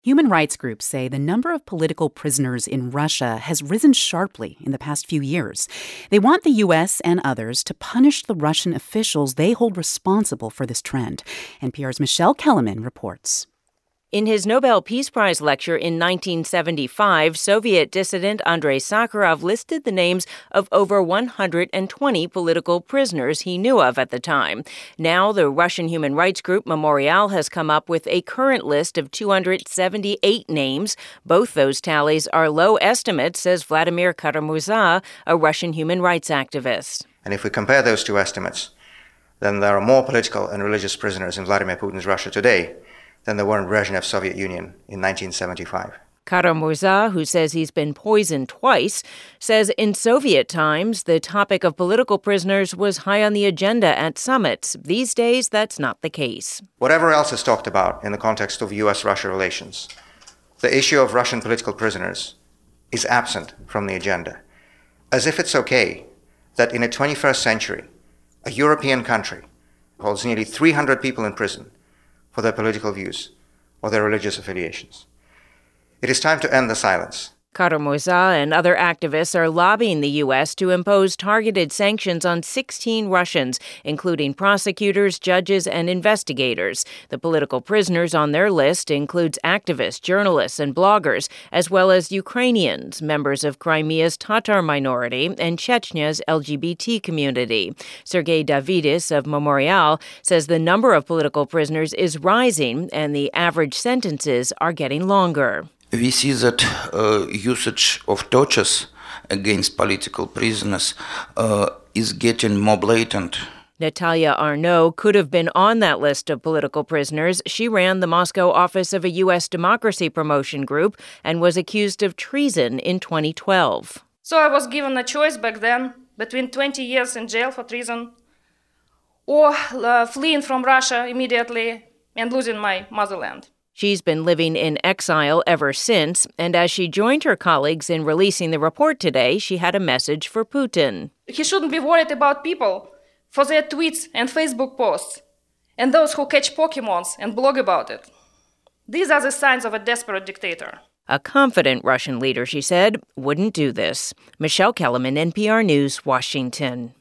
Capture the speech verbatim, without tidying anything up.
Human rights groups say the number of political prisoners in Russia has risen sharply in the past few years. They want the U S and others to punish the Russian officials they hold responsible for this trend. N P R's Michelle Kellerman reports. In his Nobel Peace Prize lecture in nineteen seventy-five, Soviet dissident Andrei Sakharov listed the names of over one hundred twenty political prisoners he knew of at the time. Now, the Russian human rights group Memorial has come up with a current list of two hundred seventy-eight names. Both those tallies are low estimates, says Vladimir Kara-Murza, a Russian human rights activist. And if we compare those two estimates, then there are more political and religious prisoners in Vladimir Putin's Russia today than there were in Brezhnev's Soviet Union in nineteen seventy-five. Kara-Murza, who says he's been poisoned twice, says in Soviet times, the topic of political prisoners was high on the agenda at summits. These days, that's not the case. Whatever else is talked about in the context of U S Russia relations, the issue of Russian political prisoners is absent from the agenda. As if it's okay that in the twenty-first century, a European country holds nearly three hundred people in prison for their political views or their religious affiliations. It is time to end the silence. Kara-Murza and other activists are lobbying the U S to impose targeted sanctions on sixteen Russians, including prosecutors, judges, and investigators. The political prisoners on their list includes activists, journalists, and bloggers, as well as Ukrainians, members of Crimea's Tatar minority, and Chechnya's L G B T community. Sergei Davidis of Memorial says the number of political prisoners is rising and the average sentences are getting longer. We see that uh, usage of tortures against political prisoners uh, is getting more blatant. Natalia Arnaud could have been on that list of political prisoners. She ran the Moscow office of a U S democracy promotion group and was accused of treason in twenty twelve. So I was given a choice back then between twenty years in jail for treason or uh, fleeing from Russia immediately and losing my motherland. She's been living in exile ever since, and as she joined her colleagues in releasing the report today, she had a message for Putin. He shouldn't be worried about people for their tweets and Facebook posts, and those who catch Pokemons and blog about it. These are the signs of a desperate dictator. A confident Russian leader, she said, wouldn't do this. Michelle Kellerman, N P R News, Washington.